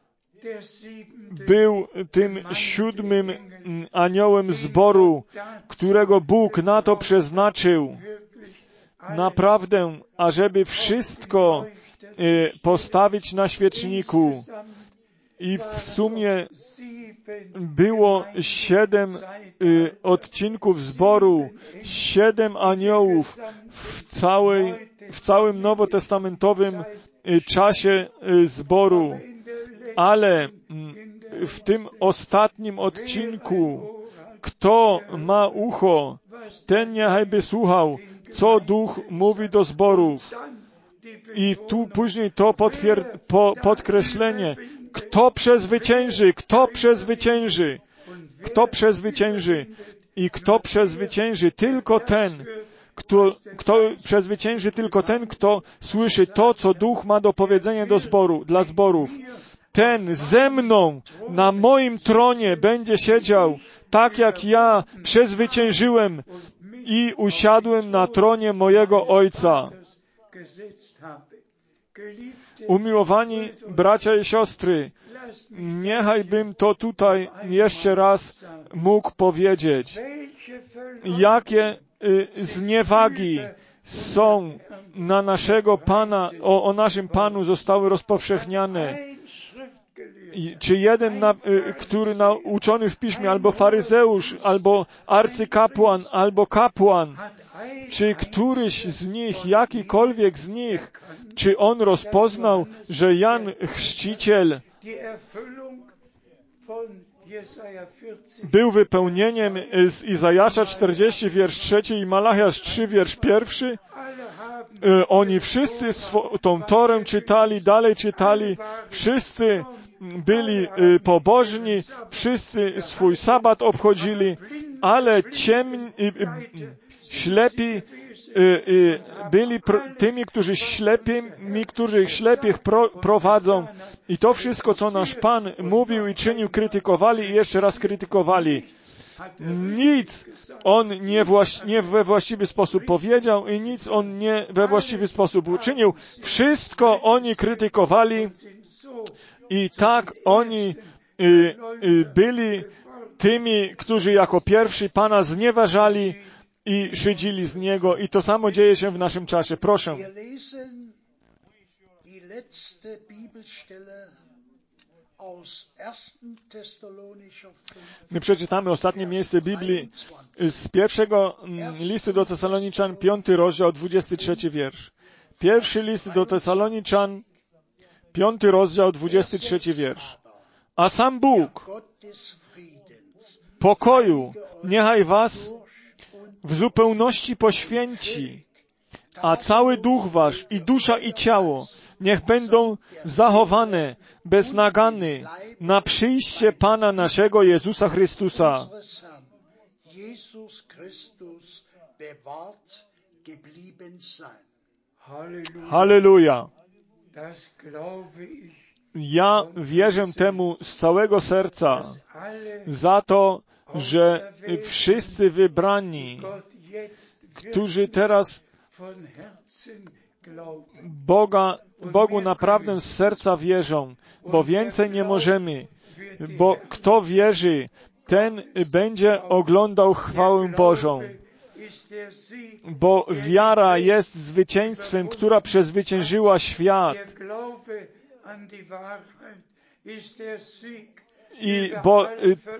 był tym siódmym aniołem zboru, którego Bóg na to przeznaczył. Naprawdę, ażeby wszystko postawić na świeczniku. I w sumie było siedem y, odcinków zboru, siedem aniołów w, całej, w całym nowotestamentowym y, czasie y, zboru. Ale y, w tym ostatnim odcinku, kto ma ucho, ten niechaj by słuchał, co Duch mówi do zborów. I tu później to potwier- po, podkreślenie. Kto przezwycięży? Kto przezwycięży? Kto przezwycięży? I kto przezwycięży? Tylko ten, kto, kto przezwycięży, tylko ten, kto słyszy to, co Duch ma do powiedzenia do zboru, dla zborów. Ten ze mną na moim tronie będzie siedział, tak jak ja przezwyciężyłem i usiadłem na tronie mojego Ojca. Umiłowani bracia i siostry, niechaj bym to tutaj jeszcze raz mógł powiedzieć. Jakie y, zniewagi są na naszego Pana, o, o naszym Panu zostały rozpowszechniane. I, czy jeden, na, y, który nauczony w Piśmie, albo faryzeusz, albo arcykapłan, albo kapłan, czy któryś z nich, jakikolwiek z nich, czy on rozpoznał, że Jan Chrzciciel był wypełnieniem z Izajasza czterdzieści, wiersz trzeci i Malachiasz trzy, wiersz pierwszy? Oni wszyscy swo- tą Torę czytali, dalej czytali, wszyscy byli pobożni, wszyscy swój sabat obchodzili, ale ciemni, ślepi byli tymi, którzy ślepimi, którzy ślepych pro, prowadzą. I to wszystko, co nasz Pan mówił i czynił, krytykowali i jeszcze raz krytykowali. Nic On nie, właś, nie we właściwy sposób powiedział i nic On nie we właściwy sposób uczynił. Wszystko oni krytykowali i tak oni y, y, byli tymi, którzy jako pierwsi Pana znieważali i szydzili z Niego. I to samo dzieje się w naszym czasie. Proszę. My przeczytamy ostatnie miejsce Biblii z pierwszego listu do Tesaloniczan, piąty rozdział, dwudziesty trzeci wiersz. Pierwszy list do Tesaloniczan, piąty rozdział, dwudziesty trzeci wiersz. A sam Bóg pokoju niechaj was w zupełności poświęci, a cały duch wasz i dusza i ciało niech będą zachowane bez nagany na przyjście Pana naszego Jezusa Chrystusa. Halleluja! Ja wierzę temu z całego serca za to, że wszyscy wybrani, którzy teraz Boga, Bogu naprawdę z serca wierzą, bo więcej nie możemy, bo kto wierzy, ten będzie oglądał chwałę Bożą. Bo wiara jest zwycięstwem, która przezwyciężyła świat. I bo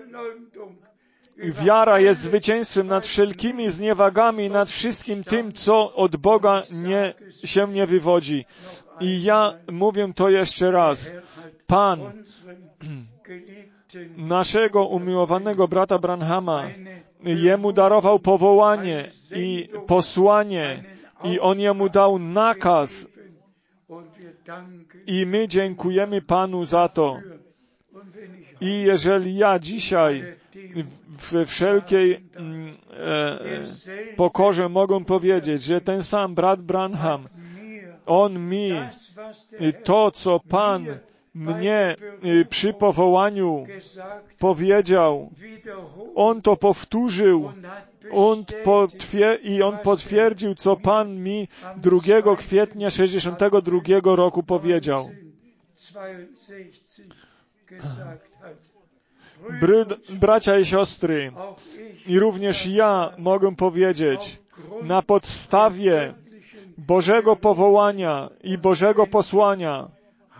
wiara jest zwycięstwem nad wszelkimi zniewagami, nad wszystkim tym, co od Boga nie, się nie wywodzi. I ja mówię to jeszcze raz. Pan naszego umiłowanego brata Branhama, jemu darował powołanie i posłanie i on jemu dał nakaz. I my dziękujemy Panu za to. I jeżeli ja dzisiaj we wszelkiej e, pokorze mogę powiedzieć, że ten sam brat Branham, on mi to, co Pan mnie przy powołaniu powiedział, on to powtórzył on potwier- i on potwierdził, co Pan mi drugiego kwietnia sześćdziesiątego drugiego roku powiedział. Bryd, bracia i siostry, i również ja mogę powiedzieć, na podstawie Bożego powołania i Bożego posłania,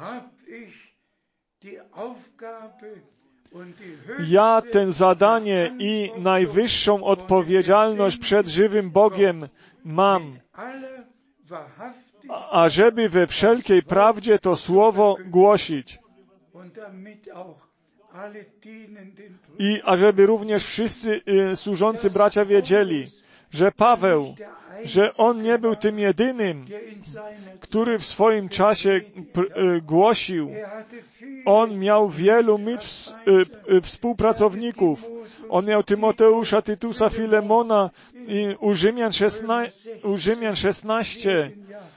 ja ten zadanie i najwyższą odpowiedzialność przed żywym Bogiem mam, ażeby we wszelkiej prawdzie to słowo głosić. I ażeby również wszyscy y, służący bracia wiedzieli, że Paweł, że on nie był tym jedynym, który w swoim czasie pr, y, głosił. On miał wielu mieć, y, y, współpracowników. On miał Tymoteusza, Tytusa, Filemona i u Rzymian, szesnaście, u Rzymian szesnaście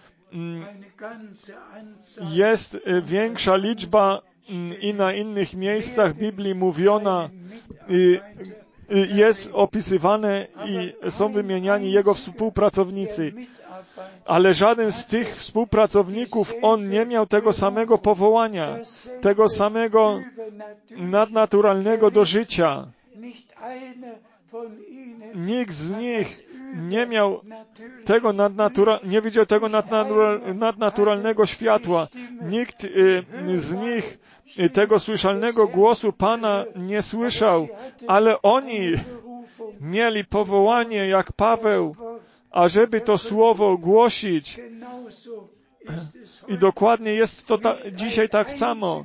jest y, większa liczba i na innych miejscach Biblii mówiona i, i jest opisywane i są wymieniani jego współpracownicy. Ale żaden z tych współpracowników, on nie miał tego samego powołania, tego samego nadnaturalnego do życia. Nikt z nich nie miał tego nadnatura, nie widział tego nadnatura, nadnaturalnego światła. Nikt y, z nich y, tego słyszalnego głosu Pana nie słyszał, ale oni mieli powołanie jak Paweł, ażeby to słowo głosić. I dokładnie jest to ta, dzisiaj tak samo.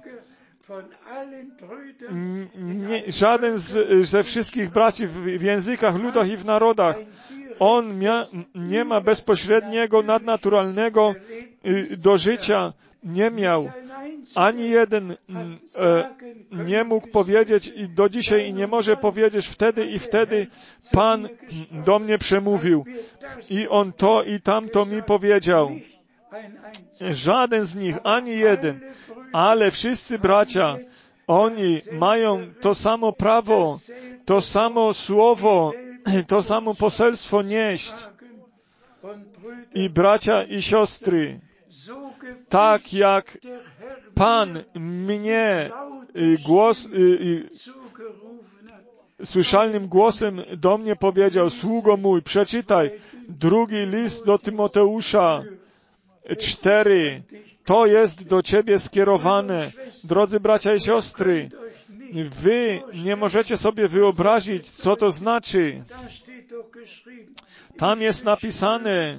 Nie, żaden z, ze wszystkich braci w, w językach, ludach i w narodach, on mia, nie ma bezpośredniego, nadnaturalnego y, do życia. Nie miał. ani jeden e, nie mógł powiedzieć i do dzisiaj i nie może powiedzieć wtedy i wtedy Pan do mnie przemówił i On to i tamto mi powiedział. Żaden z nich, ani jeden, ale wszyscy bracia, oni mają to samo prawo, to samo słowo, to samo poselstwo nieść. I bracia i siostry, tak jak Pan mnie głos, słyszalnym głosem do mnie powiedział, sługo mój, przeczytaj drugi list do Tymoteusza cztery. To jest do ciebie skierowane. Drodzy bracia i siostry, wy nie możecie sobie wyobrazić, co to znaczy. Tam jest napisane,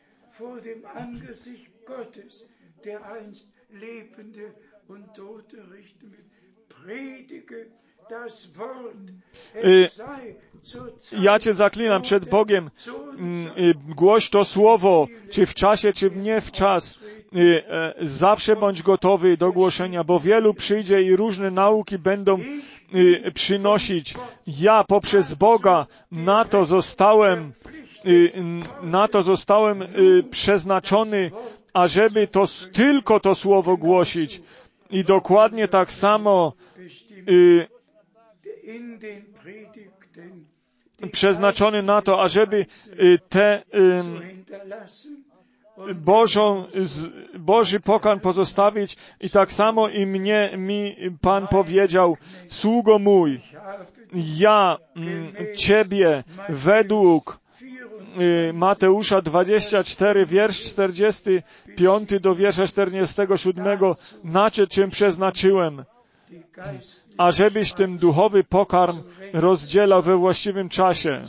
ja Cię zaklinam przed Bogiem, głoś to słowo, czy w czasie, czy nie w czas. Zawsze bądź gotowy do głoszenia, bo wielu przyjdzie i różne nauki będą przynosić. Ja poprzez Boga na to zostałem, na to zostałem przeznaczony, ażeby to tylko to słowo głosić. I dokładnie tak samo przeznaczony na to, ażeby te Bożą, Boży pokarm pozostawić i tak samo i mnie, mi Pan powiedział, sługo mój, ja Ciebie według Mateusza dwadzieścia cztery, wiersz czterdziesty piąty do wiersza czterdziestego siódmego, na co Cię przeznaczyłem, ażebyś ten duchowy pokarm rozdzielał we właściwym czasie.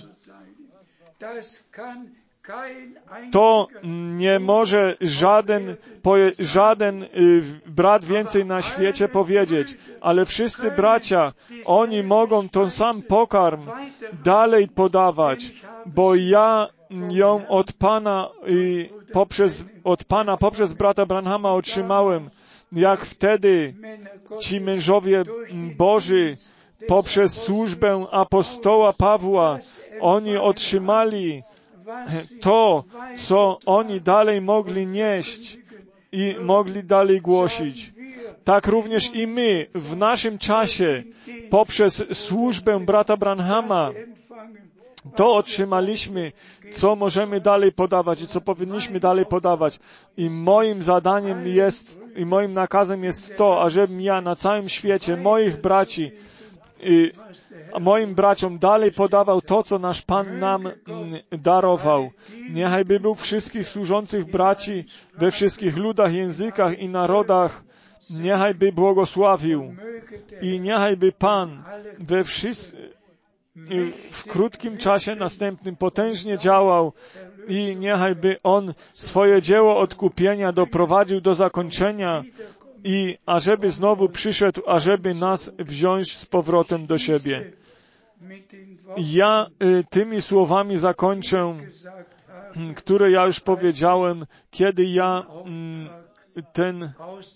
To nie może żaden, żaden brat więcej na świecie powiedzieć, ale wszyscy bracia, oni mogą ten sam pokarm dalej podawać, bo ja ją od Pana i poprzez, od Pana poprzez brata Branhama otrzymałem, jak wtedy ci mężowie Boży poprzez służbę apostoła Pawła, oni otrzymali to, co oni dalej mogli nieść i mogli dalej głosić. Tak również i my w naszym czasie poprzez służbę brata Branhama to otrzymaliśmy, co możemy dalej podawać i co powinniśmy dalej podawać. I moim zadaniem jest, i moim nakazem jest to, ażebym ja na całym świecie moich braci, i moim braciom dalej podawał to, co nasz Pan nam darował. Niechaj by był wszystkich służących braci we wszystkich ludach, językach i narodach, niechaj by błogosławił i niechaj by Pan we wszystkich w krótkim czasie następnym potężnie działał i niechaj by On swoje dzieło odkupienia doprowadził do zakończenia i ażeby znowu przyszedł, ażeby nas wziąć z powrotem do siebie. Ja y, tymi słowami zakończę, które ja już powiedziałem, kiedy ja y, ten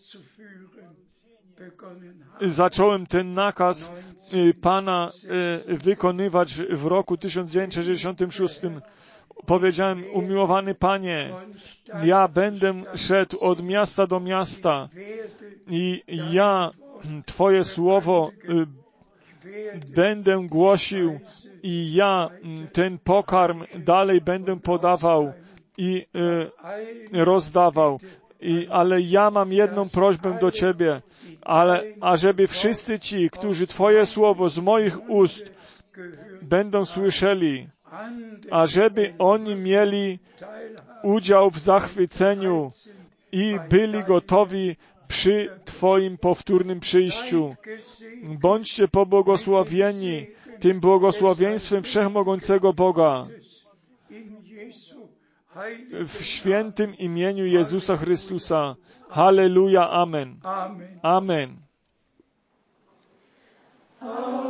zacząłem ten nakaz y, Pana y, wykonywać w roku tysiąc dziewięćset sześćdziesiątym szóstym. Powiedziałem, umiłowany Panie, ja będę szedł od miasta do miasta i ja Twoje słowo y, będę głosił i ja ten pokarm dalej będę podawał i y, rozdawał. I, ale ja mam jedną prośbę do Ciebie, ale ażeby wszyscy ci, którzy Twoje słowo z moich ust będą słyszeli, ażeby oni mieli udział w zachwyceniu i byli gotowi przy Twoim powtórnym przyjściu. Bądźcie pobłogosławieni tym błogosławieństwem Wszechmogącego Boga w świętym imieniu Jezusa Chrystusa. Halleluja, amen. Amen.